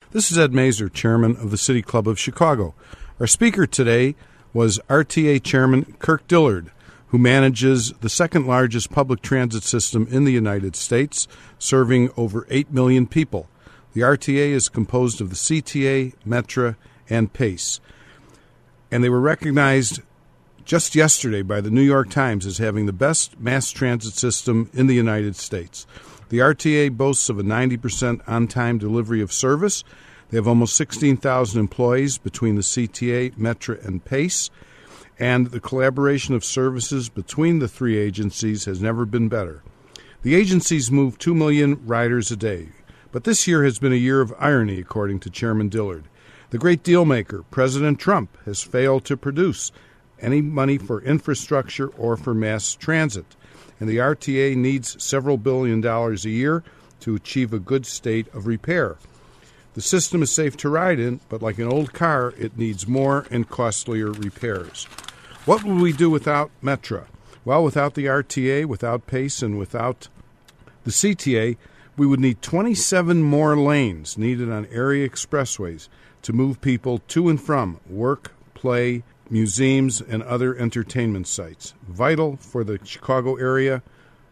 This is Ed Mazer, Chairman of the City Club of Chicago. Our speaker today was RTA Chairman Kirk Dillard, who manages the second largest public transit system in the United States, serving over 8 million people. The RTA is composed of the CTA, Metra, and PACE. And they were recognized just yesterday by the New York Times as having the best mass transit system in the United States. The RTA boasts of a 90% on-time delivery of service. They have almost 16,000 employees between the CTA, Metra, and PACE, and the collaboration of services between the three agencies has never been better. The agencies move 2 million riders a day, but this year has been a year of irony, according to Chairman Dillard. The great deal maker, President Trump, has failed to produce any money for infrastructure or for mass transit, and the RTA needs several $billions a year to achieve a good state of repair. The system is safe to ride in, but like an old car, it needs more and costlier repairs. What would we do without Metra? Well, without the RTA, without PACE, and without the CTA, we would need 27 more lanes needed on area expressways to move people to and from work, play, museums, and other entertainment sites. Vital for the Chicago area,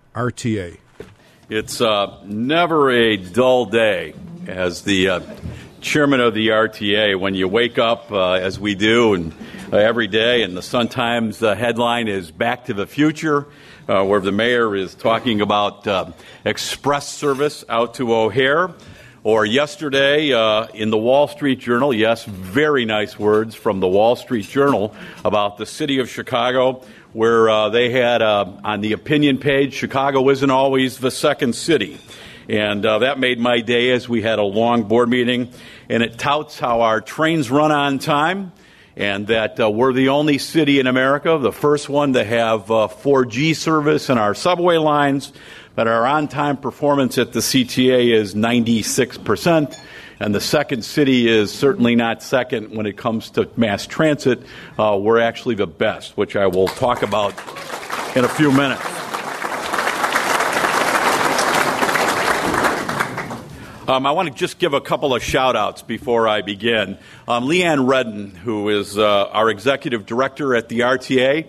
RTA. It's never a dull day as the chairman of the RTA when you wake up, as we do, and every day, and the Sun-Times headline is Back to the Future, where the mayor is talking about express service out to O'Hare. Or yesterday in the Wall Street Journal, yes, very nice words from the Wall Street Journal about the city of Chicago, where they had on the opinion page, Chicago isn't always the second city. And that made my day as we had a long board meeting. And it touts how our trains run on time and that we're the only city in America, the first one to have 4G service in our subway lines, that our on-time performance at the CTA is 96%, and the second city is certainly not second when it comes to mass transit. We're actually the best, which I will talk about in a few minutes. I want to just give a couple of shout-outs before I begin. Leanne Redden, who is our executive director at the RTA,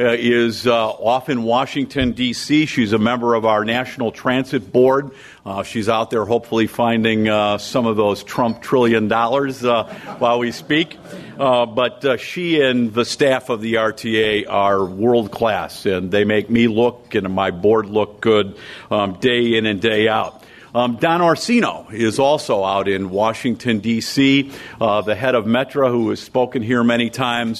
is off in Washington, D.C. She's a member of our National Transit Board. She's out there hopefully finding some of those Trump $1 trillion while we speak. But she and the staff of the RTA are world-class, and they make me look and my board look good day in and day out. Don Orsino is also out in Washington, D.C., the head of Metra, who has spoken here many times.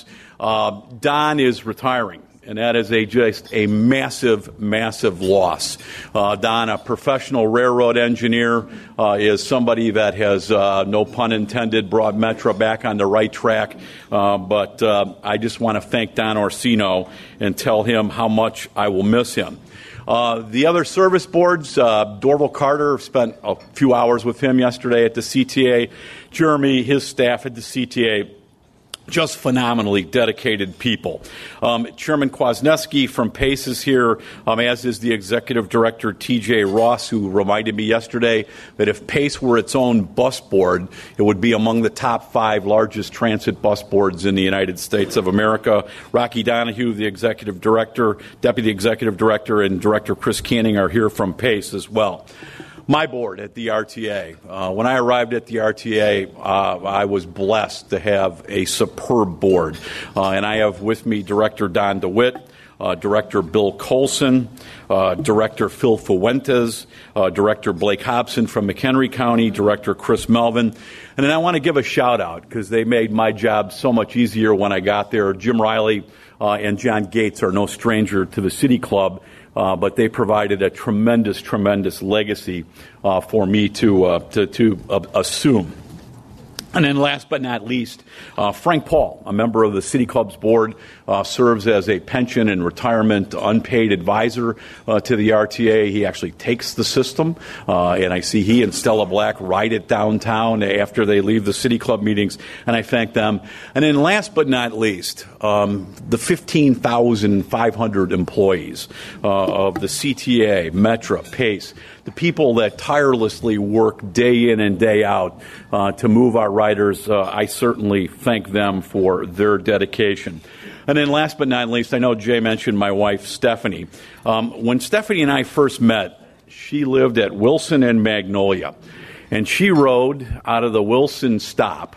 Don is retiring, and that is just a massive, massive loss. Don, a professional railroad engineer, is somebody that has, no pun intended, brought Metra back on the right track. But I just want to thank Don Orsino and tell him how much I will miss him. The other service boards, Dorval Carter, spent a few hours with him yesterday at the CTA. Jeremy, his staff at the CTA, just phenomenally dedicated people. Chairman Kwasniewski from PACE is here, as is the executive director, T.J. Ross, who reminded me yesterday that if PACE were its own bus board, it would be among the top 5 largest transit bus boards in the United States of America. Rocky Donahue, the executive director, deputy executive director, and Director Chris Canning are here from PACE as well. My board at the RTA. When I arrived at the RTA, I was blessed to have a superb board. And I have with me Director Don DeWitt, Director Bill Colson, Director Phil Fuentes, Director Blake Hobson from McHenry County, Director Chris Melvin. And then I want to give a shout-out because they made my job so much easier when I got there. Jim Riley and John Gates are no stranger to the City Club. But they provided a tremendous, tremendous legacy for me to assume. And then last but not least, Frank Paul, a member of the City Club's board, serves as a pension and retirement unpaid advisor to the RTA. He actually takes the system, and I see he and Stella Black ride it downtown after they leave the City Club meetings, and I thank them. And then last but not least, the 15,500 employees of the CTA, Metra, PACE, the people that tirelessly work day in and day out to move our riders, I certainly thank them for their dedication. And then last but not least, I know Jay mentioned my wife, Stephanie. When Stephanie and I first met, she lived at Wilson and Magnolia, and she rode out of the Wilson stop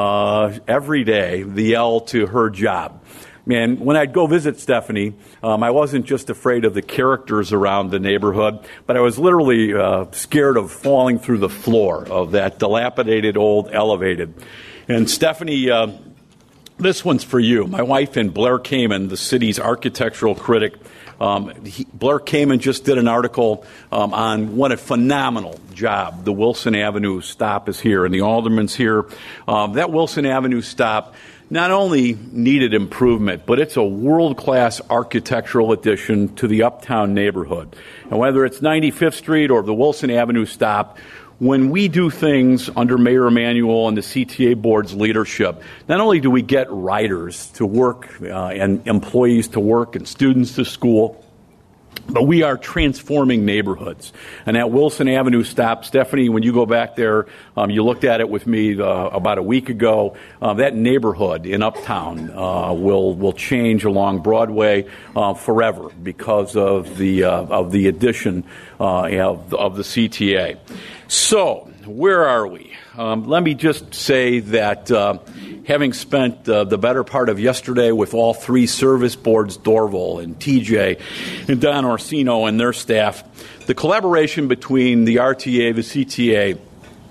every day, the L to her job. And when I'd go visit Stephanie, I wasn't just afraid of the characters around the neighborhood, but I was literally scared of falling through the floor of that dilapidated old elevated. And Stephanie, this one's for you. My wife and Blair Kamen, the city's architectural critic, Blair Kamen just did an article on what a phenomenal job the Wilson Avenue stop is here, and the alderman's here. That Wilson Avenue stop not only needed improvement, but it's a world-class architectural addition to the uptown neighborhood. And whether it's 95th Street or the Wilson Avenue stop, when we do things under Mayor Emanuel and the CTA board's leadership, not only do we get riders to work and employees to work and students to school, but we are transforming neighborhoods. And that Wilson Avenue stop, Stephanie, when you go back there, you looked at it with me about a week ago, that neighborhood in Uptown will change along Broadway forever because of the addition of the CTA. So, where are we? Let me just say that having spent the better part of yesterday with all three service boards, Dorval and TJ and Don Orsino and their staff, the collaboration between the RTA, the CTA,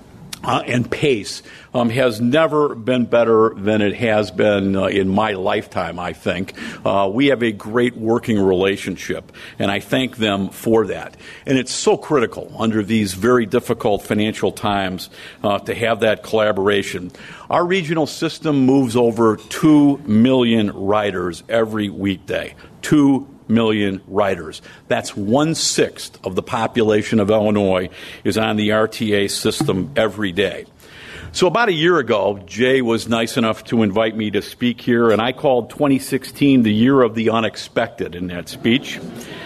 and PACE has never been better than it has been in my lifetime, I think. We have a great working relationship, and I thank them for that. And it's so critical under these very difficult financial times to have that collaboration. Our regional system moves over 2 million riders every weekday. 2 million riders. That's 1/6 of the population of Illinois is on the RTA system every day. So about a year ago, Jay was nice enough to invite me to speak here, and I called 2016 the year of the unexpected in that speech.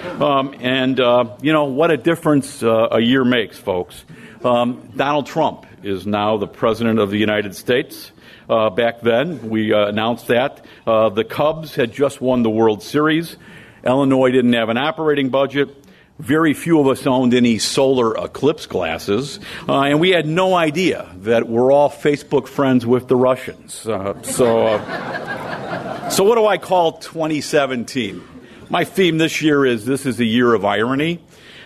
What a difference a year makes, folks. Donald Trump is now the President of the United States. Back then, we announced that. The Cubs had just won the World Series. Illinois didn't have an operating budget. Very few of us owned any solar eclipse glasses. And we had no idea that we're all Facebook friends with the Russians. So what do I call 2017? My theme this year is this is a year of irony.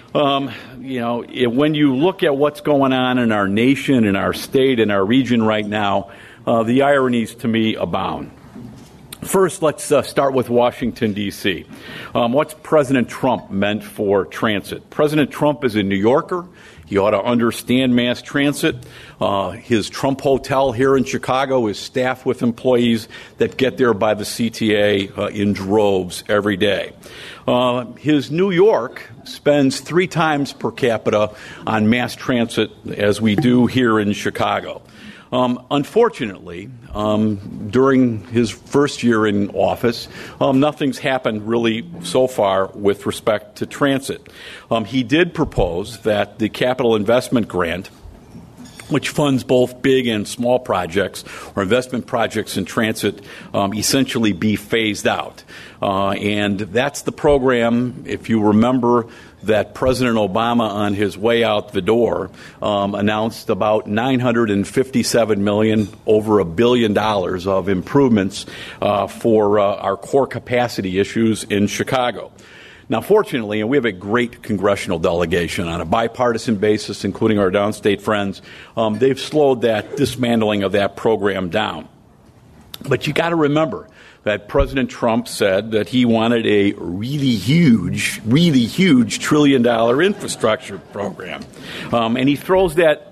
When you look at what's going on in our nation, in our state, in our region right now, the ironies to me abound. First, let's start with Washington, D.C. What's President Trump meant for transit? President Trump is a New Yorker. He ought to understand mass transit. His Trump Hotel here in Chicago is staffed with employees that get there by the CTA in droves every day. His New York spends 3 times per capita on mass transit as we do here in Chicago. Unfortunately, during his first year in office, nothing's happened really so far with respect to transit. He did propose that the capital investment grant, which funds both big and small projects or investment projects in transit, essentially be phased out. And that's the program, if you remember, that President Obama, on his way out the door, announced about $957 million, over $1 billion of improvements for our core capacity issues in Chicago. Now, fortunately, and we have a great congressional delegation on a bipartisan basis, including our downstate friends, they've slowed that dismantling of that program down. But you got to remember that President Trump said that he wanted a really huge $1 trillion infrastructure program. And he throws that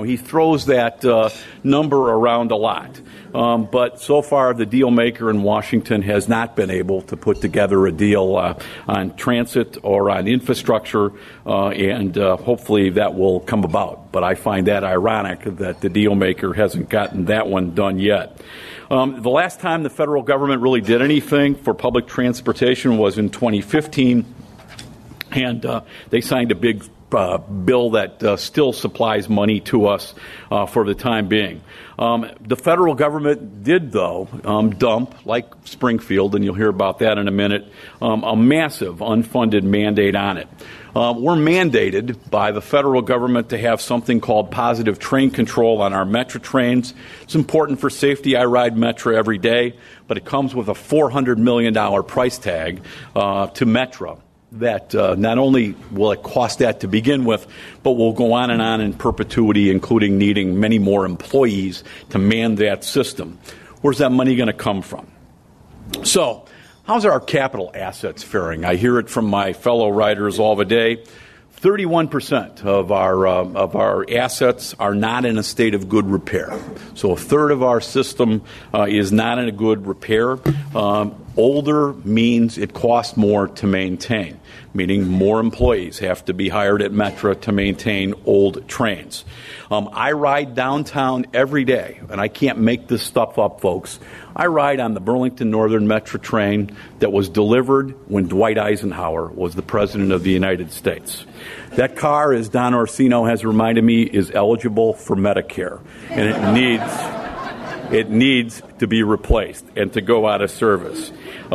number around a lot. But so far, the deal maker in Washington has not been able to put together a deal on transit or on infrastructure, and hopefully that will come about. But I find that ironic that the deal maker hasn't gotten that one done yet. The last time the federal government really did anything for public transportation was in 2015, and they signed a big bill that still supplies money to us for the time being. The federal government did, though, dump, like Springfield, and you'll hear about that in a minute, a massive unfunded mandate on it. We're mandated by the federal government to have something called positive train control on our Metra trains. It's important for safety. I ride Metra every day, but it comes with a $400 million price tag to Metra. That not only will it cost that to begin with, but will go on and on in perpetuity, including needing many more employees to man that system. Where's that money going to come from? So, how's our capital assets faring? I hear it from my fellow riders all the day. 31% of our assets are not in a state of good repair. So a third of our system is not in a good repair. Older means it costs more to maintain, meaning more employees have to be hired at Metra to maintain old trains. I ride downtown every day, and I can't make this stuff up, folks. I ride on the Burlington Northern Metra train that was delivered when Dwight Eisenhower was the President of the United States. That car, as Don Orsino has reminded me, is eligible for Medicare, and it needs to be replaced and to go out of service.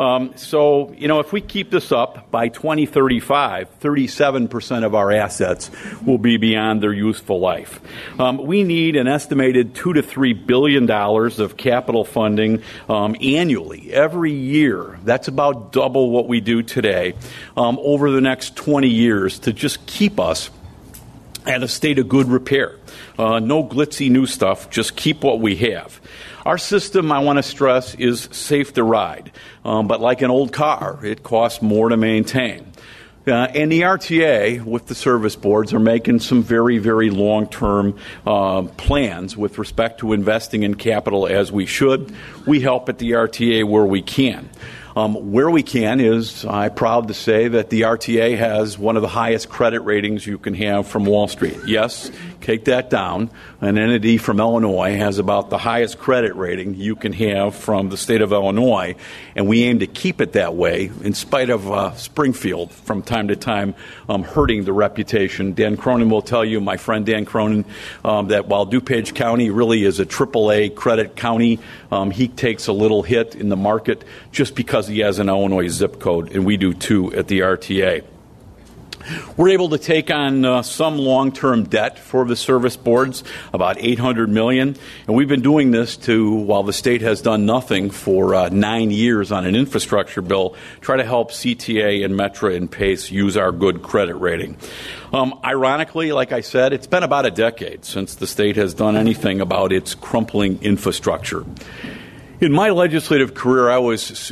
So, if we keep this up, by 2035, 37% of our assets will be beyond their useful life. We need an estimated $2 to $3 billion of capital funding annually, every year. That's about double what we do today, over the next 20 years to just keep us at a state of good repair. No glitzy new stuff, just keep what we have. Our system, I want to stress, is safe to ride, but like an old car, it costs more to maintain. And the RTA, with the service boards, are making some very, very long-term plans with respect to investing in capital as we should. We help at the RTA where we can. Where we can is, I'm proud to say that the RTA has one of the highest credit ratings you can have from Wall Street. Yes, take that down. An entity from Illinois has about the highest credit rating you can have from the state of Illinois, and we aim to keep it that way in spite of Springfield from time to time hurting the reputation. Dan Cronin will tell you, my friend Dan Cronin, that while DuPage County really is a AAA credit county, he takes a little hit in the market just because he has an Illinois zip code, and we do too at the RTA. We're able to take on some long-term debt for the service boards, about $800 million, and we've been doing this while the state has done nothing for 9 years on an infrastructure bill, try to help CTA and Metra and PACE use our good credit rating. Ironically, like I said, it's been about a decade since the state has done anything about its crumbling infrastructure. In my legislative career, I was,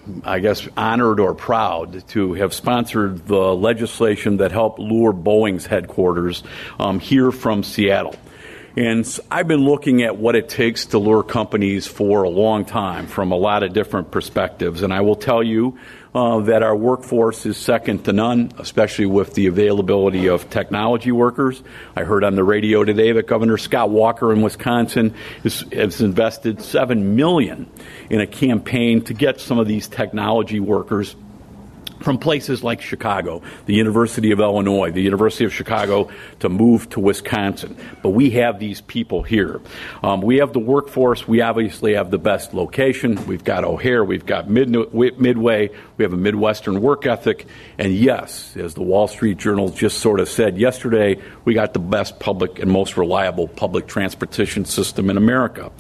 honored or proud to have sponsored the legislation that helped lure Boeing's headquarters here from Seattle. And I've been looking at what it takes to lure companies for a long time from a lot of different perspectives. And I will tell you that our workforce is second to none, especially with the availability of technology workers. I heard on the radio today that Governor Scott Walker in Wisconsin has invested $7 million in a campaign to get some of these technology workers from places like Chicago, the University of Illinois, the University of Chicago, to move to Wisconsin. But we have these people here. We have the workforce. We obviously have the best location. We've got O'Hare. We've got Midway. We have a Midwestern work ethic. And yes, as the Wall Street Journal just sort of said yesterday, we got the best public and most reliable public transportation system in America.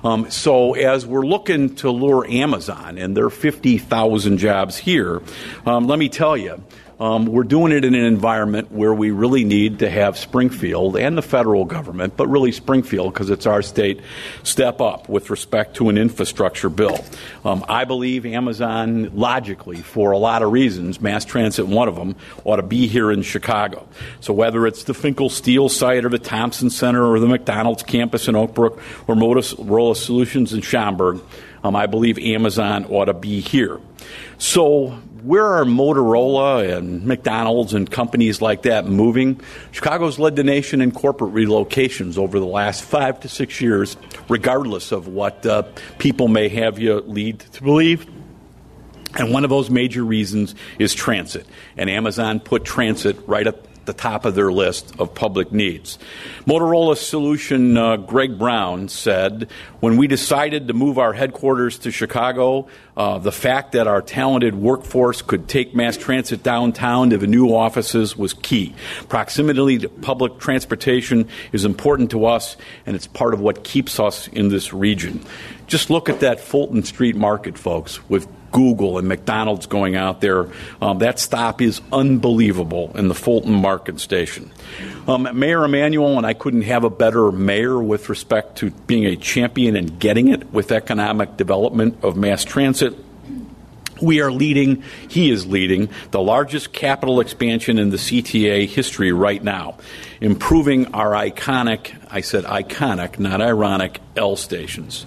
So as we're looking to lure Amazon, and there are 50,000 jobs here, let me tell you, we're doing it in an environment where we really need to have Springfield and the federal government, but really Springfield because it's our state, step up with respect to an infrastructure bill. I believe Amazon, logically, for a lot of reasons, mass transit one of them, ought to be here in Chicago. So whether it's the Finkel Steel site or the Thompson Center or the McDonald's campus in Oak Brook or Motorola Solutions in Schaumburg, I believe Amazon ought to be here. So where are Motorola and McDonald's and companies like that moving? Chicago's led the nation in corporate relocations over the last 5 to 6 years, regardless of what people may have you lead to believe. And one of those major reasons is transit. And Amazon put transit right the top of their list of public needs. Motorola Solution Greg Brown said, when we decided to move our headquarters to Chicago, the fact that our talented workforce could take mass transit downtown to the new offices was key. Proximity to public transportation is important to us, and it's part of what keeps us in this region. Just look at that Fulton Street Market, folks, with Google and McDonald's going out there. That stop is unbelievable in the Fulton Market Station. Mayor Emanuel, and I couldn't have a better mayor with respect to being a champion and getting it with economic development of mass transit. We are leading, he is leading, the largest capital expansion in the CTA history right now, improving our iconic, I said iconic, not ironic, L stations,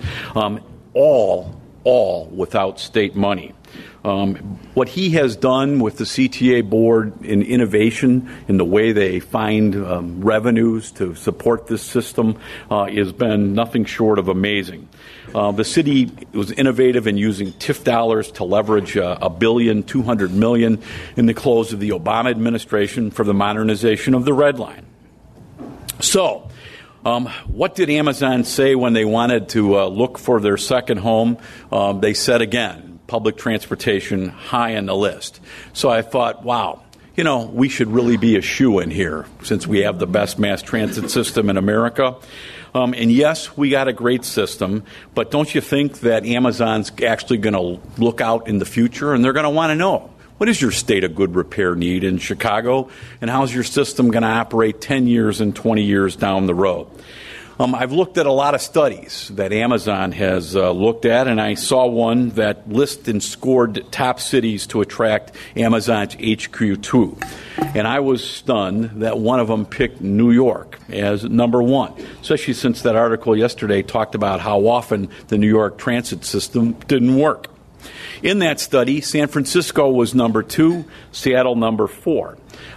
all without state money. What he has done with the CTA board in innovation, in the way they find revenues to support this system, has been nothing short of amazing. The city was innovative in using TIF dollars to leverage $1.2 billion in the close of the Obama administration for the modernization of the Red Line. So, what did Amazon say when they wanted to look for their second home? They said again, public transportation high on the list. So I thought, wow, we should really be a shoo-in here since we have the best mass transit system in America. And yes, we got a great system, but don't you think that Amazon's actually going to look out in the future and they're going to want to know, what is your state of good repair need in Chicago, and how's your system going to operate 10 years and 20 years down the road? I've looked at a lot of studies that Amazon has looked at, and I saw one that listed and scored top cities to attract Amazon's HQ to. And I was stunned that one of them picked New York as number one, especially since that article yesterday talked about how often the New York transit system didn't work. In that study, San Francisco was number 2, Seattle number 4.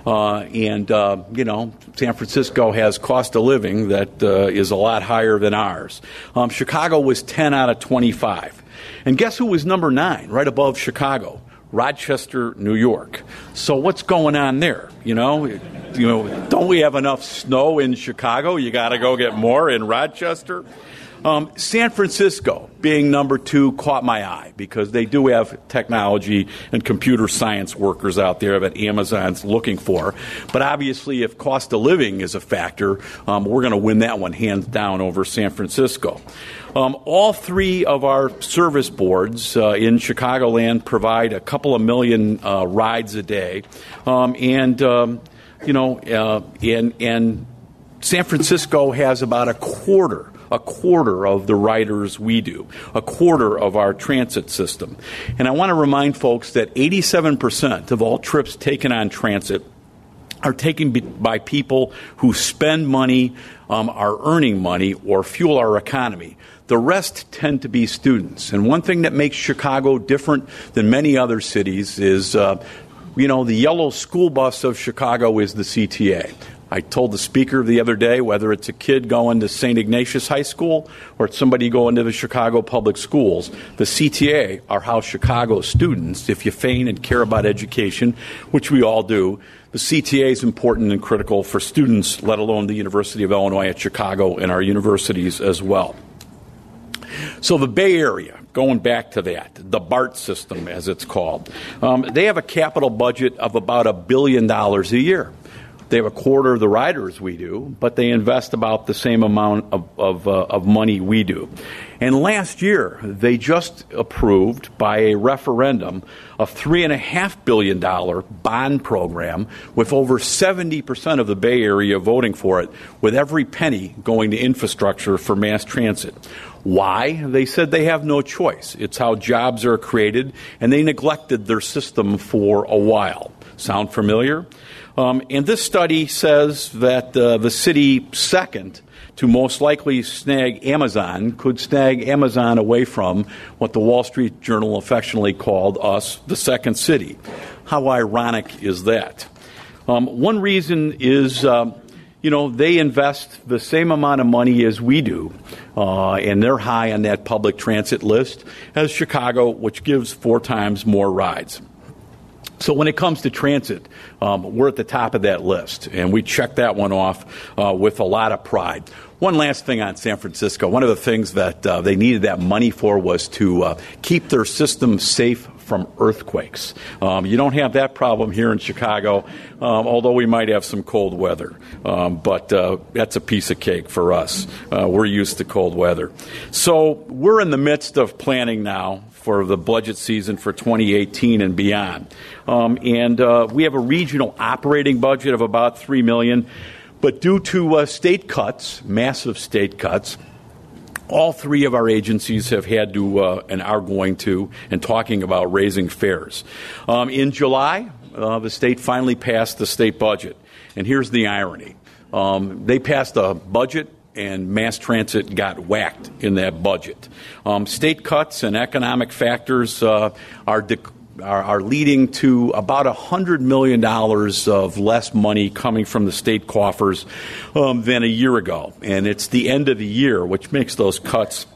San Francisco has cost of living that is a lot higher than ours. Chicago was 10 out of 25. And guess who was number 9, right above Chicago? Rochester, New York. So what's going on there? Don't we have enough snow in Chicago? You got to go get more in Rochester? San Francisco, being number 2, caught my eye because they do have technology and computer science workers out there that Amazon's looking for. But obviously, if cost of living is a factor, we're going to win that one hands down over San Francisco. All 3 of our service boards in Chicagoland provide a couple of million rides a day, and San Francisco has about a quarter of the riders we do, a quarter of our transit system. And I want to remind folks that 87% of all trips taken on transit are taken by people who spend money, are earning money, or fuel our economy. The rest tend to be students. And one thing that makes Chicago different than many other cities is, the yellow school bus of Chicago is the CTA. I told the speaker the other day, whether it's a kid going to St. Ignatius High School or it's somebody going to the Chicago Public Schools, the CTA are how Chicago students, if you feign and care about education, which we all do, the CTA is important and critical for students, let alone the University of Illinois at Chicago and our universities as well. So the Bay Area, going back to that, the BART system as it's called, they have a capital budget of about $1 billion a year. They have a quarter of the riders we do, but they invest about the same amount of money we do. And last year, they just approved by a referendum a $3.5 billion bond program with over 70% of the Bay Area voting for it, with every penny going to infrastructure for mass transit. Why? They said they have no choice. It's how jobs are created, and they neglected their system for a while. Sound familiar? And this study says that the city second to most likely snag Amazon could snag Amazon away from what the Wall Street Journal affectionately called us the second city. How ironic is that? One reason is, they invest the same amount of money as we do, and they're high on that public transit list as Chicago, which gives 4 times more rides. So when it comes to transit, we're at the top of that list, and we check that one off with a lot of pride. One last thing on San Francisco. One of the things that they needed that money for was to keep their system safe from earthquakes. You don't have that problem here in Chicago, although we might have some cold weather. But that's a piece of cake for us. We're used to cold weather. So we're in the midst of planning now for the budget season for 2018 and beyond. And we have a regional operating budget of about $3 million. But due to state cuts, massive state cuts, all three of our agencies have had to and are going to and talking about raising fares. In July, the state finally passed the state budget. And here's the irony. They passed a budget and mass transit got whacked in that budget. State cuts and economic factors are leading to about $100 million of less money coming from the state coffers than a year ago. And it's the end of the year, which makes those cuts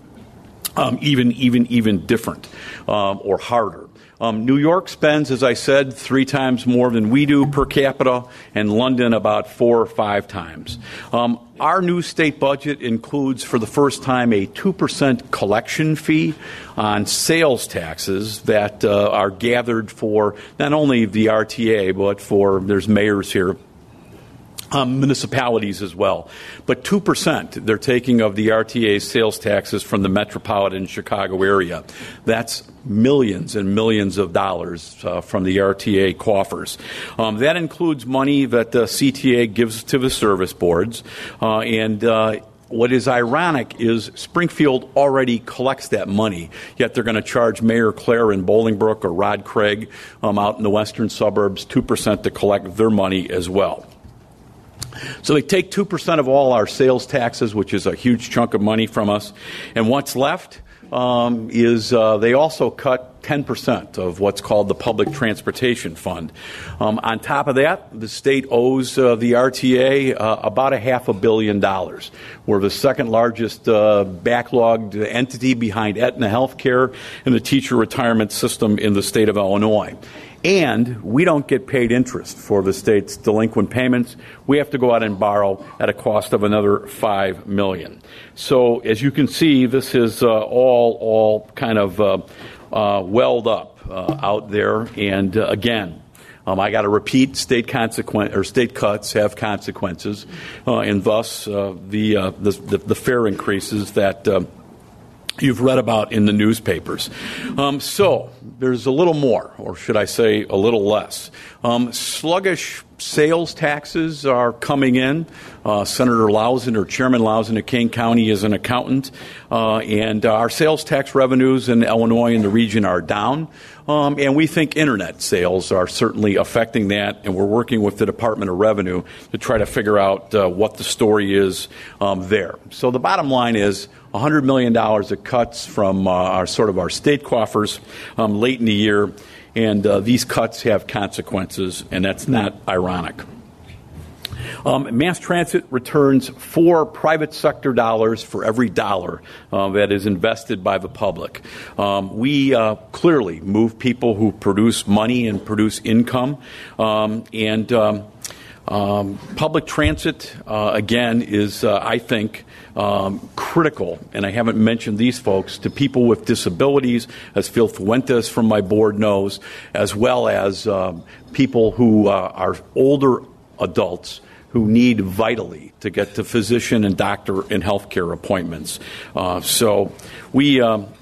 even different or harder. New York spends, as I said, 3 times more than we do per capita, and London about 4 or 5 times. Our new state budget includes, for the first time, a 2% collection fee on sales taxes that are gathered for not only the RTA, but for, there's mayors here, municipalities as well. But 2% they're taking of the RTA sales taxes from the metropolitan Chicago area. That's millions and millions of dollars from the RTA coffers. That includes money that the CTA gives to the service boards. What is ironic is Springfield already collects that money, yet they're going to charge Mayor Claire in Bolingbrook or Rod Craig out in the western suburbs 2% to collect their money as well. So they take 2% of all our sales taxes, which is a huge chunk of money from us, and what's left is they also cut 10% of what's called the Public Transportation Fund. On top of that, the state owes the RTA about $500 million. We're the second largest backlogged entity behind Aetna Healthcare and the teacher retirement system in the state of Illinois. And we don't get paid interest for the state's delinquent payments. We have to go out and borrow at a cost of another $5 million. So as you can see, this is all kind of welled up out there. And again, I got to repeat: state cuts have consequences, and thus the fare increases that you've read about in the newspapers. So there's a little more, or should I say a little less. Sluggish sales taxes are coming in. Senator Lausen, or Chairman Lausen of Kane County, is an accountant. And our sales tax revenues in Illinois and the region are down. And we think internet sales are certainly affecting that, and we're working with the Department of Revenue to try to figure out what the story is there. So the bottom line is $100 million of cuts from our state coffers late in the year, and these cuts have consequences, and that's not ironic. Mass transit returns 4 private sector dollars for every dollar that is invested by the public. We clearly move people who produce money and produce income, and public transit, again, is, I think, critical, and I haven't mentioned these folks, to people with disabilities, as Phil Fuentes from my board knows, as well as people who are older adults who need vitally to get to physician and doctor and healthcare appointments. So we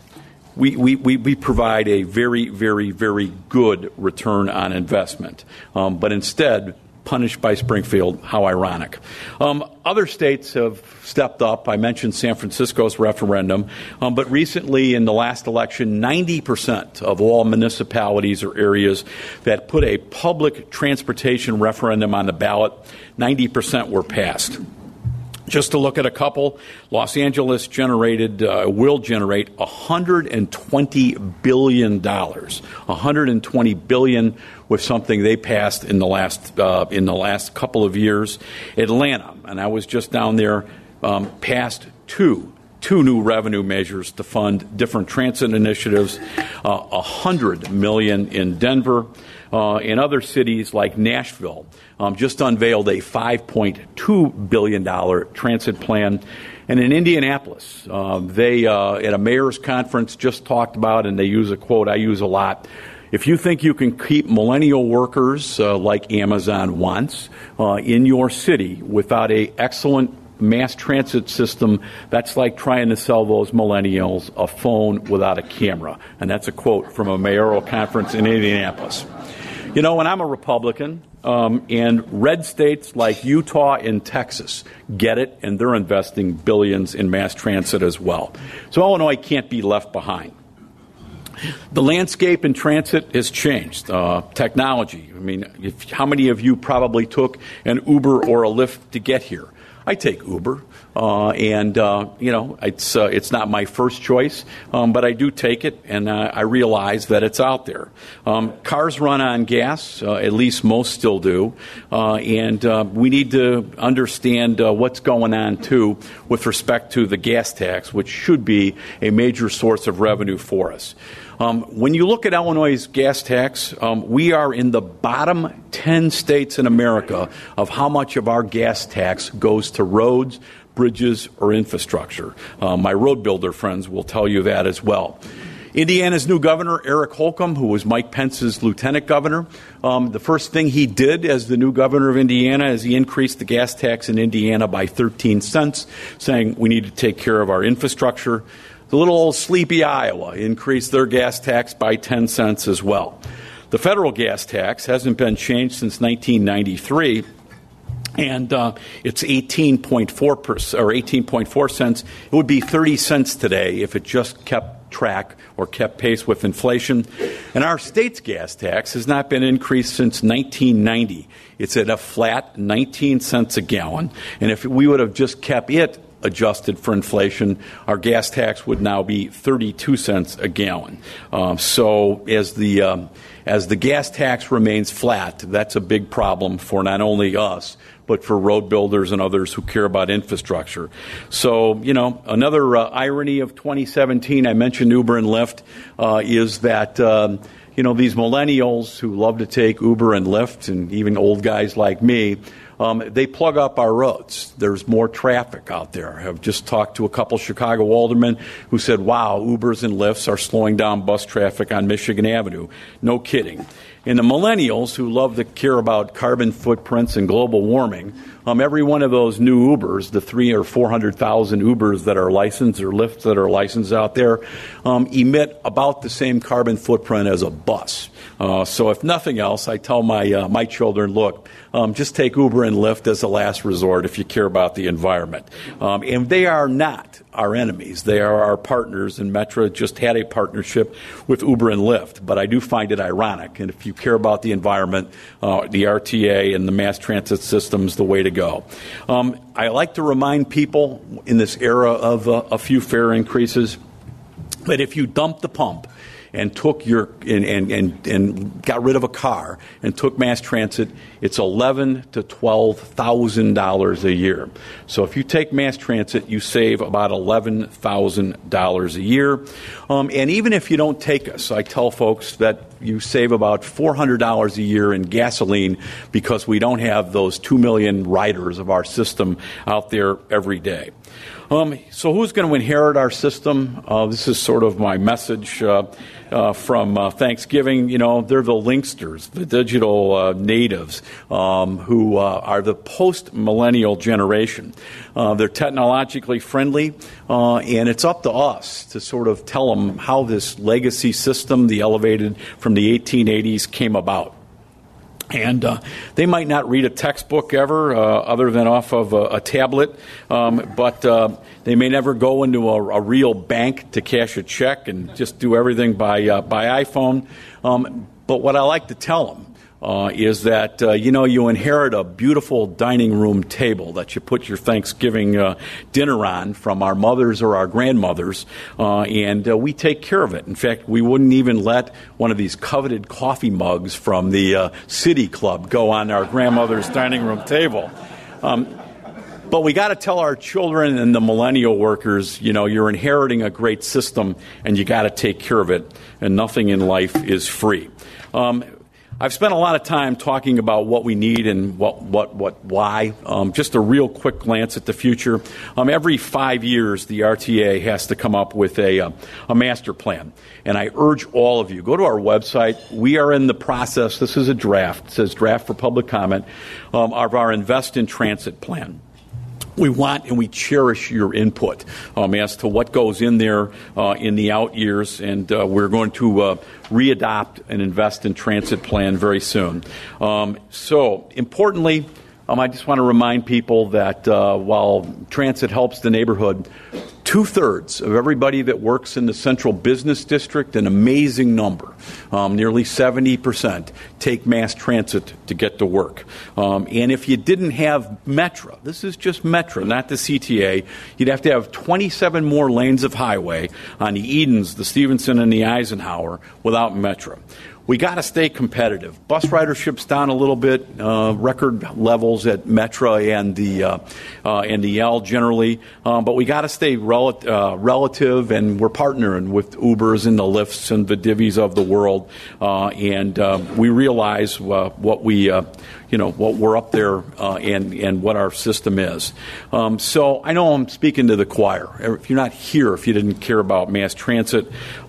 provide a very, very, very good return on investment, but instead punished by Springfield. How ironic. Other states have stepped up. I mentioned San Francisco's referendum, but recently in the last election, 90% of all municipalities or areas that put a public transportation referendum on the ballot, 90% were passed. Just to look at a couple, Los Angeles will generate $120 billion. $120 billion with something they passed in the last couple of years. Atlanta, and I was just down there, passed two 2 new revenue measures to fund different transit initiatives, $100 million in Denver. In other cities like Nashville, just unveiled a $5.2 billion transit plan. And in Indianapolis, they, at a mayor's conference, just talked about, and they use a quote I use a lot, if you think you can keep millennial workers like Amazon wants in your city without an excellent mass transit system, that's like trying to sell those millennials a phone without a camera. And that's a quote from a mayoral conference in Indianapolis. You know, when I'm a Republican, and red states like Utah and Texas get it, and they're investing billions in mass transit as well. So Illinois can't be left behind. The landscape in transit has changed. Technology. I mean, how many of you probably took an Uber or a Lyft to get here? I take Uber, and it's not my first choice, but I do take it, and I realize that it's out there. Cars run on gas, at least most still do, and we need to understand what's going on, too, with respect to the gas tax, which should be a major source of revenue for us. When you look at Illinois' gas tax, we are in the bottom 10 states in America of how much of our gas tax goes to roads, bridges, or infrastructure. My road builder friends will tell you that as well. Indiana's new governor, Eric Holcomb, who was Mike Pence's lieutenant governor, the first thing he did as the new governor of Indiana is he increased the gas tax in Indiana by 13 cents, saying we need to take care of our infrastructure. The little old sleepy Iowa increased their gas tax by 10 cents as well. The federal gas tax hasn't been changed since 1993, and it's 18.4% or 18.4 cents. It would be 30 cents today if it just kept track or kept pace with inflation. And our state's gas tax has not been increased since 1990. It's at a flat 19 cents a gallon, and if we would have just kept it adjusted for inflation, our gas tax would now be 32 cents a gallon. So as the gas tax remains flat, that's a big problem for not only us, but for road builders and others who care about infrastructure. So, another irony of 2017, I mentioned Uber and Lyft, is that these millennials who love to take Uber and Lyft, and even old guys like me, they plug up our roads. There's more traffic out there. I've just talked to a couple Chicago aldermen who said, wow, Ubers and Lyfts are slowing down bus traffic on Michigan Avenue. No kidding. And the millennials who love to care about carbon footprints and global warming, every one of those new Ubers, the 300,000 or 400,000 Ubers that are licensed or Lyfts that are licensed out there, emit about the same carbon footprint as a bus. So if nothing else, I tell my children, look, just take Uber and Lyft as a last resort if you care about the environment. And they are not our enemies. They are our partners, and Metra just had a partnership with Uber and Lyft. But I do find it ironic, and if you care about the environment, the RTA and the mass transit system is the way to go. I like to remind people in this era of a few fare increases that if you dump the pump and took and got rid of a car and took mass transit, it's $11,000 to $12,000 a year. So if you take mass transit, you save about $11,000 a year. And even if you don't take us, I tell folks that you save about $400 a year in gasoline because we don't have those 2 million riders of our system out there every day. So who's going to inherit our system? This is sort of my message from Thanksgiving. They're the Linksters, the digital natives, who are the post-millennial generation. They're technologically friendly, and it's up to us to sort of tell them how this legacy system, the elevated from the 1880s, came about. And they might not read a textbook ever, other than off of a tablet, but they may never go into a real bank to cash a check and just do everything by iPhone. But what I like to tell them is that, you inherit a beautiful dining room table that you put your Thanksgiving dinner on from our mothers or our grandmothers, and we take care of it. In fact, we wouldn't even let one of these coveted coffee mugs from the City Club go on our grandmother's dining room table. But we got to tell our children and the millennial workers, you're inheriting a great system and you got to take care of it, and nothing in life is free. I've spent a lot of time talking about what we need and why. Just a real quick glance at the future. Every 5 years, the RTA has to come up with a master plan. And I urge all of you, go to our website. We are in the process. This is a draft. It says draft for public comment of our Invest in Transit plan. We want and we cherish your input as to what goes in there in the out years, and we're going to readopt an Invest in Transit plan very soon. So, importantly, I just want to remind people that while transit helps the neighborhood, 2/3 of everybody that works in the Central Business District, an amazing number, nearly 70%, take mass transit to get to work. And if you didn't have Metra, this is just Metra, not the CTA, you'd have to have 27 more lanes of highway on the Edens, the Stevenson, and the Eisenhower without Metra. We got to stay competitive. Bus ridership's down a little bit, record levels at Metra and the L generally, but we got to stay relative, and we're partnering with Ubers and the Lyfts and the Divvies of the world, and we realize what we're up there and what our system is. So I know I'm speaking to the choir. If you're not here, if you didn't care about mass transit,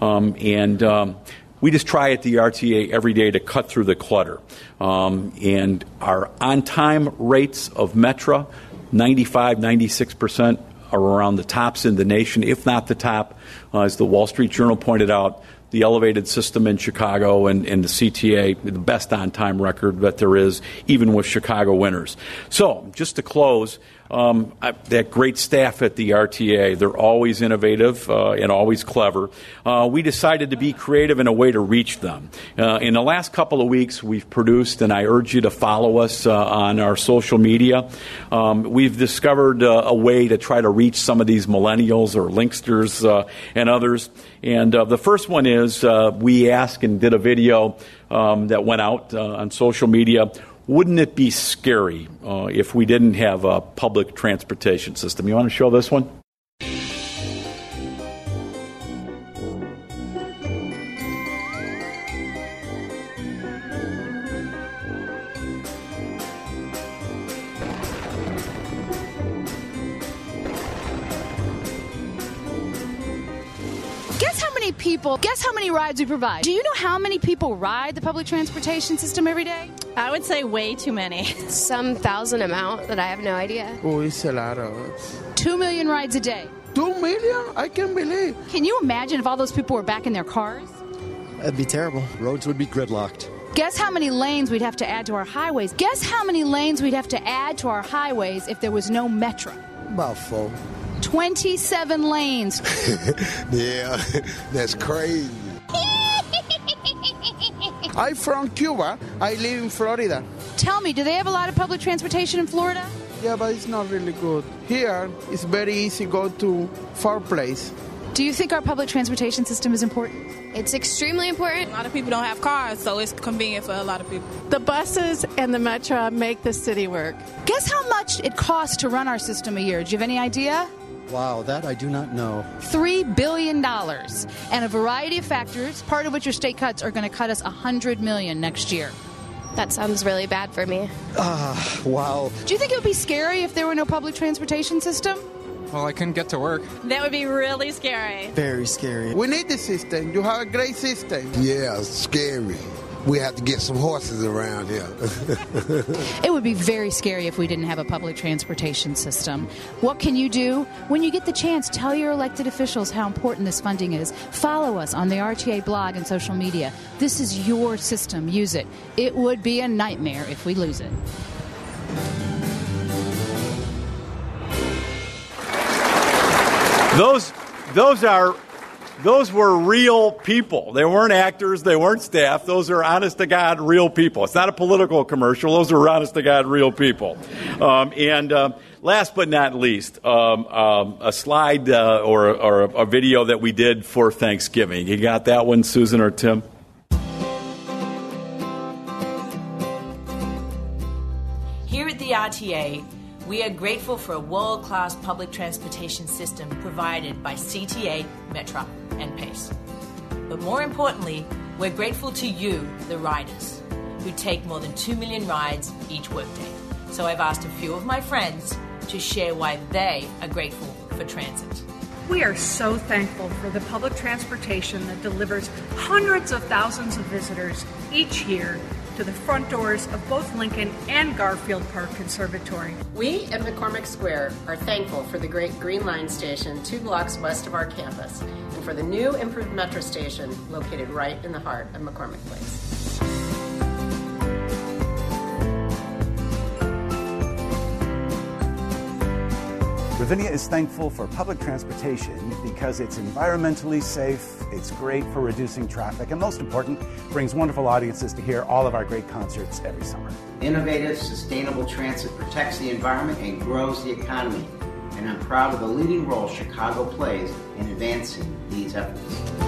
we just try at the RTA every day to cut through the clutter. And our on-time rates of Metra, 95, 96%, are around the tops in the nation, if not the top. As the Wall Street Journal pointed out, the elevated system in Chicago and the CTA, the best on-time record that there is, even with Chicago winners. So, just to close, that great staff at the RTA, they're always innovative and always clever. We decided to be creative in a way to reach them. In the last couple of weeks, we've produced, and I urge you to follow us on our social media, we've discovered a way to try to reach some of these millennials or Linksters and others. And the first one is we asked and did a video that went out on social media. Wouldn't it be scary if we didn't have a public transportation system? You want to show this one? Guess how many rides we provide. Do you know how many people ride the public transportation system every day? I would say way too many. Some thousand amount that I have no idea. Oh, it's a lot of us. 2 million rides a day. 2 million? I can't believe. Can you imagine if all those people were back in their cars? That'd be terrible. Roads would be gridlocked. Guess how many lanes we'd have to add to our highways. Guess how many lanes we'd have to add to our highways if there was no Metra. About 4. 27 lanes. Yeah, that's crazy. I'm from Cuba. I live in Florida. Tell me, do they have a lot of public transportation in Florida? Yeah, but it's not really good. Here, it's very easy to go to far place. Do you think our public transportation system is important? It's extremely important. A lot of people don't have cars, so it's convenient for a lot of people. The buses and the Metra make the city work. Guess how much it costs to run our system a year? Do you have any idea? Wow, that I do not know. $3 billion. And a variety of factors, part of which are state cuts, are going to cut us $100 million next year. That sounds really bad for me. Wow. Do you think it would be scary if there were no public transportation system? Well, I couldn't get to work. That would be really scary. Very scary. We need the system. You have a great system. Yeah, it's scary. We have to get some horses around here. It would be very scary if we didn't have a public transportation system. What can you do? When you get the chance, tell your elected officials how important this funding is. Follow us on the RTA blog and social media. This is your system. Use it. It would be a nightmare if we lose it. Those were real people. They weren't actors. They weren't staff. Those are honest-to-God real people. It's not a political commercial. Those are honest-to-God real people. Last but not least, a slide or a video that we did for Thanksgiving. You got that one, Susan or Tim? Here at the RTA, We are grateful for a world-class public transportation system provided by CTA, Metra, and PACE. But more importantly, we're grateful to you, the riders, who take more than 2 million rides each workday. So I've asked a few of my friends to share why they are grateful for transit. We are so thankful for the public transportation that delivers hundreds of thousands of visitors each year to the front doors of both Lincoln and Garfield Park Conservatory. We at McCormick Square are thankful for the great Green Line station 2 blocks west of our campus and for the new improved Metro station located right in the heart of McCormick Place. Ravinia is thankful for public transportation because it's environmentally safe, it's great for reducing traffic, and most important, brings wonderful audiences to hear all of our great concerts every summer. Innovative, sustainable transit protects the environment and grows the economy. And I'm proud of the leading role Chicago plays in advancing these efforts.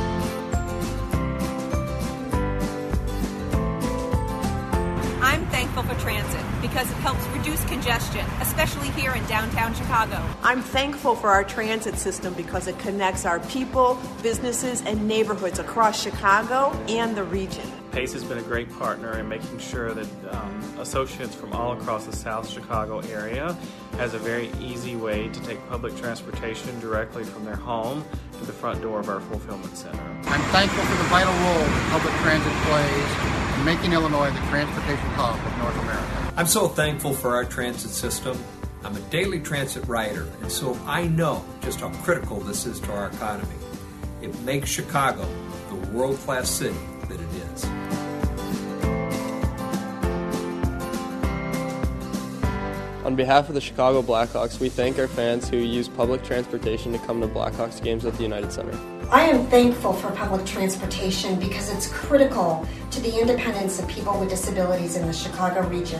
I'm thankful for transit because it helps reduce congestion, especially here in downtown Chicago. I'm thankful for our transit system because it connects our people, businesses, and neighborhoods across Chicago and the region. PACE has been a great partner in making sure that associates from all across the South Chicago area has a very easy way to take public transportation directly from their home to the front door of our fulfillment center. I'm thankful for the vital role that public transit plays in making Illinois the transportation hub of North America. I'm so thankful for our transit system. I'm a daily transit rider, and so I know just how critical this is to our economy. It makes Chicago the world-class city that it is. On behalf of the Chicago Blackhawks, we thank our fans who use public transportation to come to Blackhawks games at the United Center. I am thankful for public transportation because it's critical to the independence of people with disabilities in the Chicago region.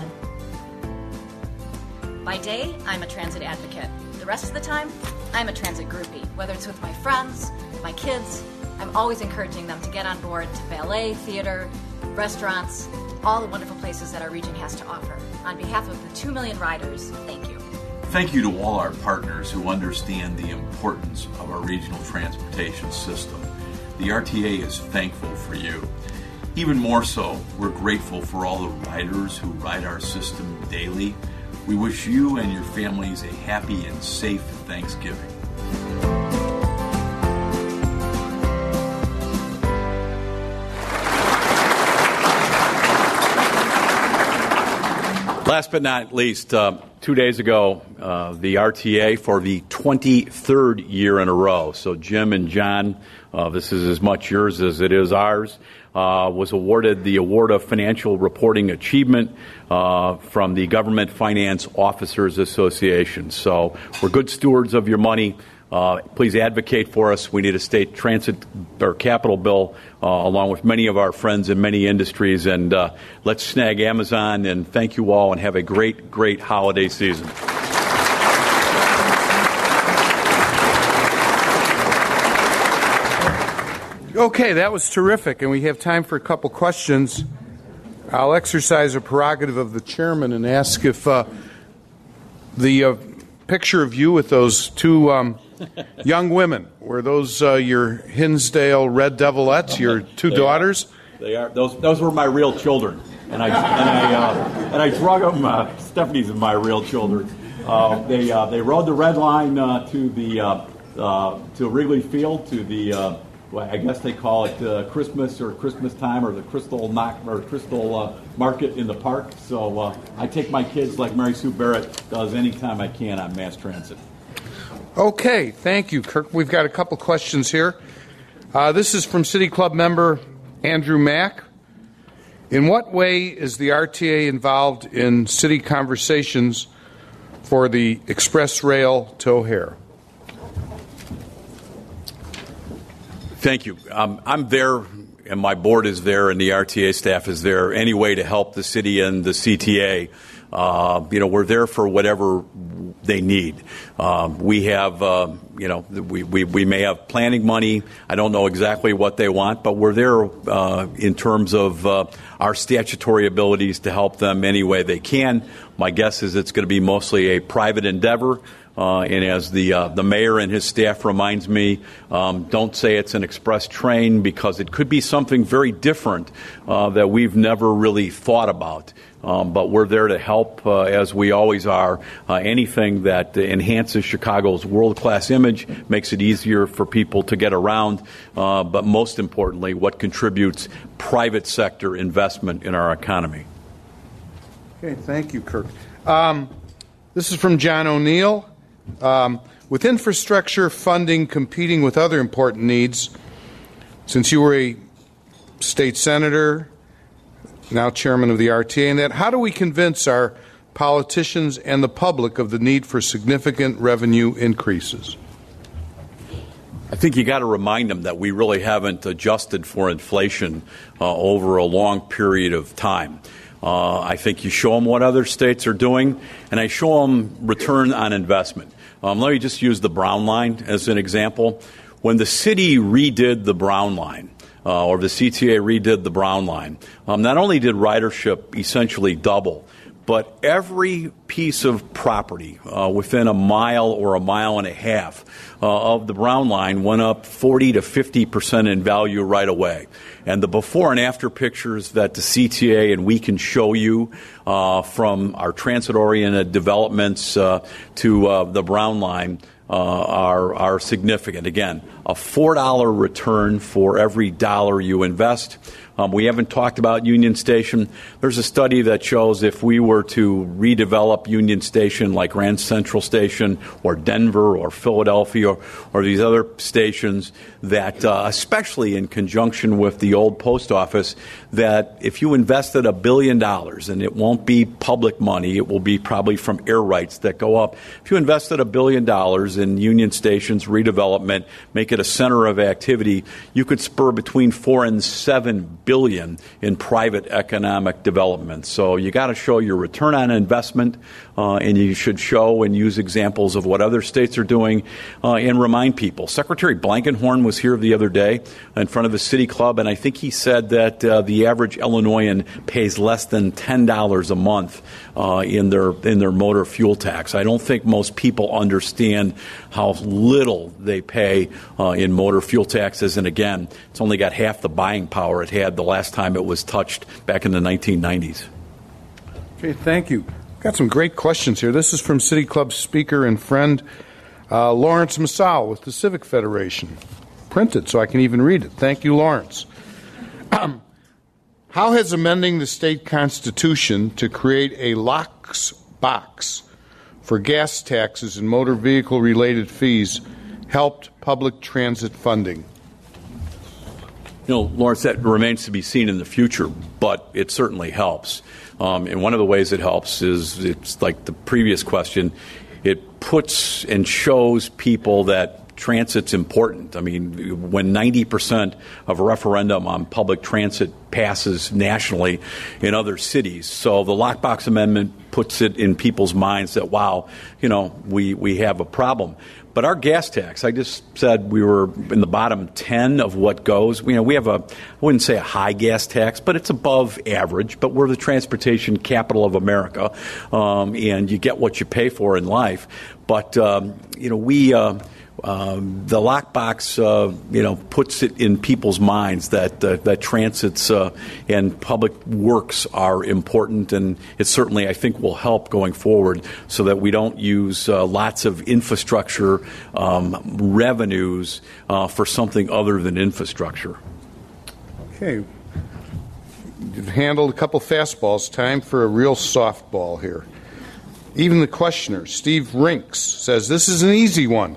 By day, I'm a transit advocate. The rest of the time, I'm a transit groupie. Whether it's with my friends, my kids, I'm always encouraging them to get on board to ballet, theater, restaurants, all the wonderful places that our region has to offer. On behalf of the 2 million riders, thank you. Thank you to all our partners who understand the importance of our regional transportation system. The RTA is thankful for you. Even more so, we're grateful for all the riders who ride our system daily. We wish you and your families a happy and safe Thanksgiving. Last but not least, 2 days ago, the RTA for the 23rd year in a row, so Jim and John, this is as much yours as it is ours, was awarded the Award of Financial Reporting Achievement from the Government Finance Officers Association. So we're good stewards of your money. Please advocate for us. We need a state transit or capital bill along with many of our friends in many industries. And let's snag Amazon. And thank you all and have a great, great holiday season. Okay, that was terrific. And we have time for a couple questions. I'll exercise a prerogative of the chairman and ask if the picture of you with those two young women, were those your Hinsdale Red Devilettes, your two daughters? They are. Those were my real children, and I drug them. Stephanie's my real children. They rode the red line to Wrigley Field to the. I guess they call it Christmas or Christmas time or the Crystal Market in the park. So I take my kids like Mary Sue Barrett does anytime I can on mass transit. Okay, thank you, Kirk. We've got a couple questions here. This is from City Club member Andrew Mack. In what way is the RTA involved in city conversations for the express rail to O'Hare? Thank you. I'm there, and my board is there, and the RTA staff is there anyway to help the city and the CTA. We're there for whatever they need. We have, we may have planning money. I don't know exactly what they want, but we're there in terms of our statutory abilities to help them any way they can. My guess is it's going to be mostly a private endeavor. And as the mayor and his staff reminds me, don't say it's an express train, because it could be something very different that we've never really thought about. But we're there to help, as we always are. Anything that enhances Chicago's world-class image, makes it easier for people to get around, but most importantly, what contributes private sector investment in our economy. Okay, thank you, Kirk. This is from John O'Neill. With infrastructure funding competing with other important needs, since you were a state senator, now chairman of the RTA, and that, how do we convince our politicians and the public of the need for significant revenue increases? I think you got to remind them that we really haven't adjusted for inflation over a long period of time. I think you show them what other states are doing, and I show them return on investment. Let me just use the Brown Line as an example. When the city redid the Brown Line, or the CTA redid the Brown Line, not only did ridership essentially double, but every piece of property within a mile or a mile and a half of the Brown Line went up 40 to 50% in value right away. And the before and after pictures that the CTA and we can show you from our transit-oriented developments to the Brown Line are significant. Again, a $4 return for every dollar you invest. We haven't talked about Union Station. There's a study that shows if we were to redevelop Union Station like Grand Central Station or Denver or Philadelphia or these other stations, that especially in conjunction with the old post office, that if you invested $1 billion, and it won't be public money, it will be probably from air rights that go up. If you invested $1 billion in Union Station's redevelopment, make it a center of activity, you could spur between $4 and $7 billion in private economic development. So you got to show your return on investment, and you should show and use examples of what other states are doing, and remind people. Secretary Blankenhorn was here the other day in front of the City Club, and I think he said that the average Illinoisan pays less than $10 a month in their motor fuel tax. I don't think most people understand how little they pay in motor fuel taxes, and again, it's only got half the buying power it had the last time it was touched back in the 1990s. Okay, thank you. Got some great questions here. This is from City Club speaker and friend Lawrence Masal with the Civic Federation. Printed so I can even read it. Thank you, Lawrence. How has amending the state constitution to create a lockbox for gas taxes and motor vehicle-related fees helped public transit funding? You know, Lawrence, that remains to be seen in the future, but it certainly helps. And one of the ways it helps is, it's like the previous question, it puts and shows people that transit's important. I mean, when 90% of a referendum on public transit passes nationally in other cities. So the lockbox amendment puts it in people's minds that, wow, you know, we have a problem. But our gas tax, I just said we were in the bottom 10 of what goes. You know, we have I wouldn't say a high gas tax, but it's above average. But we're the transportation capital of America, and you get what you pay for in life. But, you know, the lockbox, puts it in people's minds that transits and public works are important, and it certainly, I think, will help going forward so that we don't use lots of infrastructure revenues for something other than infrastructure. Okay. You've handled a couple fastballs. Time for a real softball here. Even the questioner, Steve Rinks, says this is an easy one.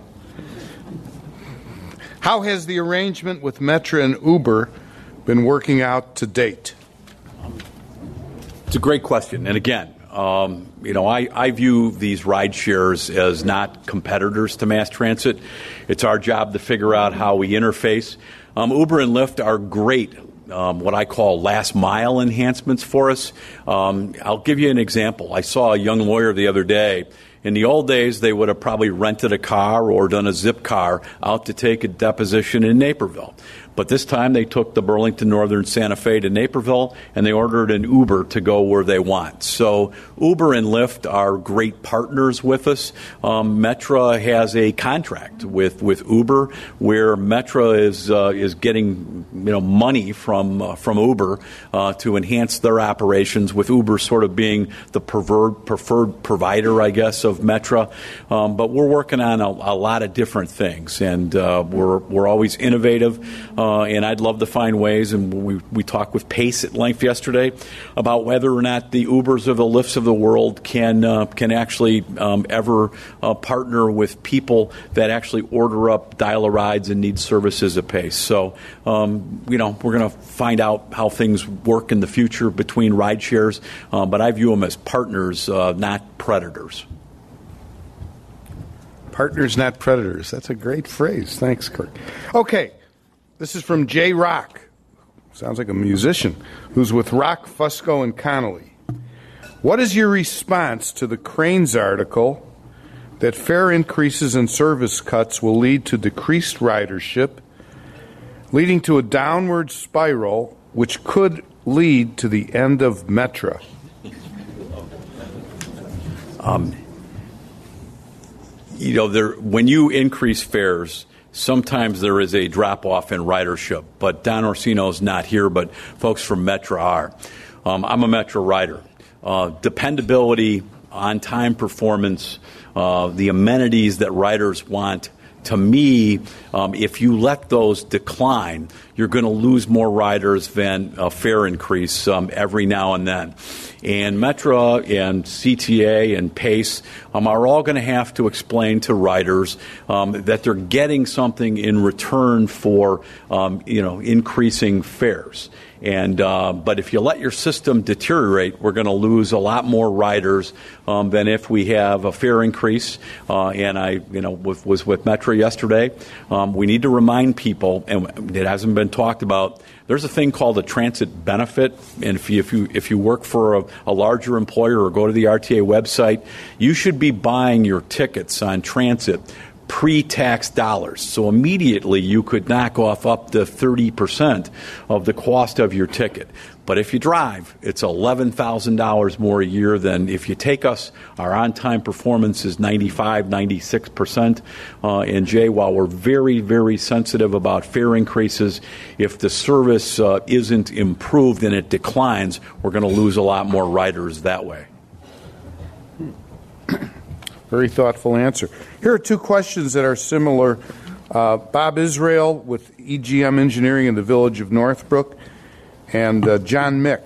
How has the arrangement with Metra and Uber been working out to date? It's a great question. And again, I view these ride shares as not competitors to mass transit. It's our job to figure out how we interface. Uber and Lyft are great, what I call last mile enhancements for us. I'll give you an example. I saw a young lawyer the other day, In the old days, they would have probably rented a car or done a zip car out to take a deposition in Naperville. But this time they took the Burlington Northern Santa Fe to Naperville, and they ordered an Uber to go where they want. So Uber and Lyft are great partners with us. Metra has a contract with Uber where Metra is getting money from Uber to enhance their operations, with Uber sort of being the preferred provider, I guess, of Metra. But we're working on a lot of different things, and we're always innovative. And I'd love to find ways, and we talked with Pace at length yesterday about whether or not the Ubers or the Lyfts of the world can actually ever partner with people that actually order up dial-a-rides and need services at Pace. So, we're going to find out how things work in the future between ride shares, but I view them as partners, not predators. Partners, not predators. That's a great phrase. Thanks, Kirk. Okay. This is from Jay Rock, sounds like a musician, who's with Rock, Fusco, and Connolly. What is your response to the Cranes article that fare increases and service cuts will lead to decreased ridership, leading to a downward spiral, which could lead to the end of Metra? When you increase fares, sometimes there is a drop-off in ridership, but Don Orsino's not here, but folks from Metra are. I'm a Metra rider. Dependability, on-time performance, the amenities that riders want, to me, if you let those decline, you're going to lose more riders than a fare increase every now and then. And Metra and CTA and Pace are all going to have to explain to riders that they're getting something in return for increasing fares. And but if you let your system deteriorate, we're going to lose a lot more riders than if we have a fare increase. And I, was with Metra yesterday. We need to remind people, and it hasn't been talked about. There's a thing called a transit benefit, and if you work for a larger employer or go to the RTA website, you should be buying your tickets on transit pre-tax dollars. So immediately you could knock off up to 30% of the cost of your ticket. But if you drive, it's $11,000 more a year than if you take us. Our on-time performance is 95, 96%. And Jay, while we're very, very sensitive about fare increases, if the service isn't improved and it declines, we're going to lose a lot more riders that way. Very thoughtful answer. Here are two questions that are similar. Bob Israel with EGM Engineering in the village of Northbrook, and John Mick.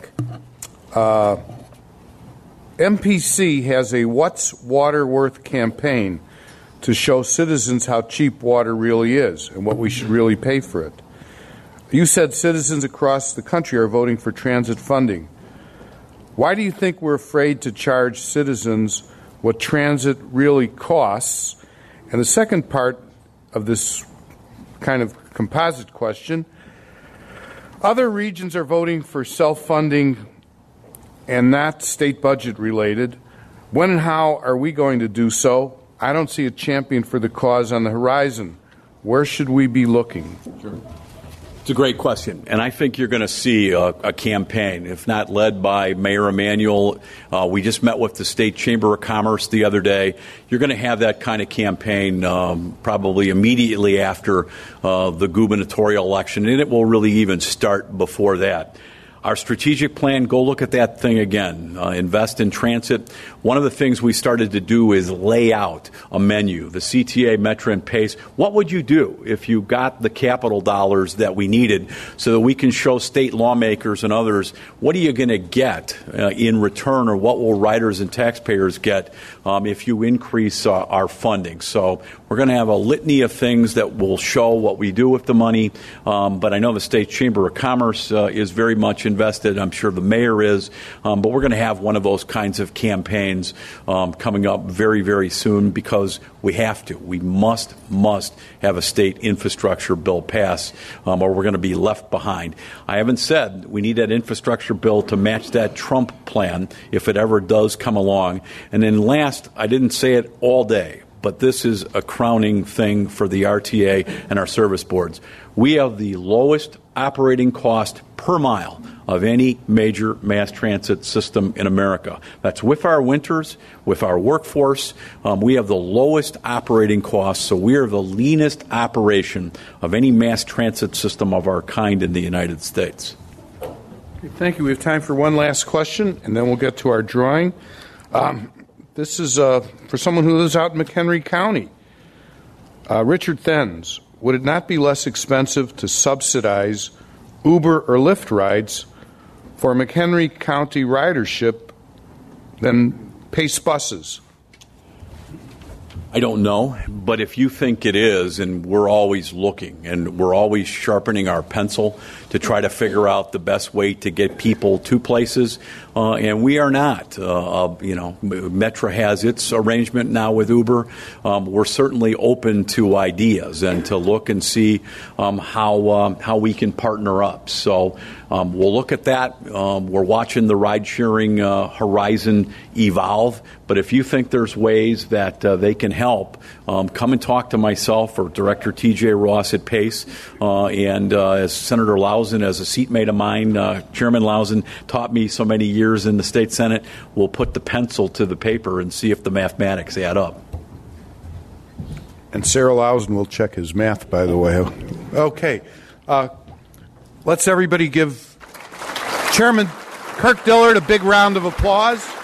MPC has a What's Water Worth campaign to show citizens how cheap water really is and what we should really pay for it. You said citizens across the country are voting for transit funding. Why do you think we're afraid to charge citizens what transit really costs? And the second part of this kind of composite question, other regions are voting for self-funding and not state budget related. When and how are we going to do so? I don't see a champion for the cause on the horizon. Where should we be looking? Sure. It's a great question, and I think you're going to see a campaign, if not led by Mayor Emanuel. We just met with the State Chamber of Commerce the other day. You're going to have that kind of campaign probably immediately after the gubernatorial election, and it will really even start before that. Our strategic plan, go look at that thing again. Invest in transit. One of the things we started to do is lay out a menu, the CTA, Metra, and Pace. What would you do if you got the capital dollars that we needed so that we can show state lawmakers and others what are you going to get in return, or what will riders and taxpayers get if you increase our funding? So we're going to have a litany of things that will show what we do with the money. But I know the State Chamber of Commerce is very much invested. I'm sure the mayor is. But we're going to have one of those kinds of campaigns coming up very, very soon because we have to. We must have a state infrastructure bill pass or we're going to be left behind. I haven't said we need that infrastructure bill to match that Trump plan if it ever does come along. And then last, I didn't say it all day, but this is a crowning thing for the RTA and our service boards. We have the lowest operating cost per mile of any major mass transit system in America. That's with our winters, with our workforce. We have the lowest operating costs, so we are the leanest operation of any mass transit system of our kind in the United States. Thank you. We have time for one last question, and then we'll get to our drawing. This is for someone who lives out in McHenry County. Richard Thens, would it not be less expensive to subsidize Uber or Lyft rides for McHenry County ridership than Pace buses? I don't know, but if you think it is, and we're always looking and we're always sharpening our pencil to try to figure out the best way to get people to places, and we are not. Metra has its arrangement now with Uber. We're certainly open to ideas and to look and see how we can partner up. So we'll look at that. We're watching the ride-sharing horizon evolve. But if you think there's ways that they can help, come and talk to myself or Director T.J. Ross at Pace. And as Senator Lausen, as a seatmate of mine, Chairman Lausen taught me so many years in the state Senate, we'll put the pencil to the paper and see if the mathematics add up. And Sarah Lausen will check his math, by the way. Okay. Let's everybody give Chairman Kirk Dillard a big round of applause.